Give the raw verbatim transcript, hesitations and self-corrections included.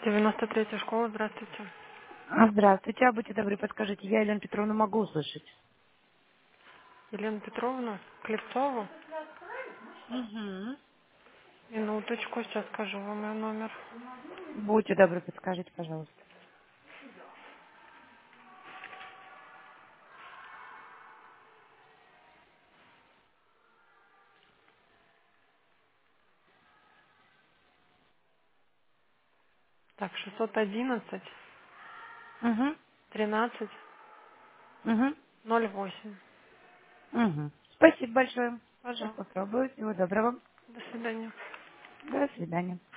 девяносто третья школа, здравствуйте. А, Здравствуйте, а будьте добры, подскажите, я Елену Петровну могу услышать? Елена Петровна Клепцову. Угу. Минуточку, сейчас скажу вам ее номер. Будьте добры, подскажите, пожалуйста. Так, шестьсот одиннадцать Угу. тринадцать Угу. ноль восемь. Угу. Спасибо большое. Сейчас Пожалуйста. попробую. Всего доброго. До свидания. До свидания.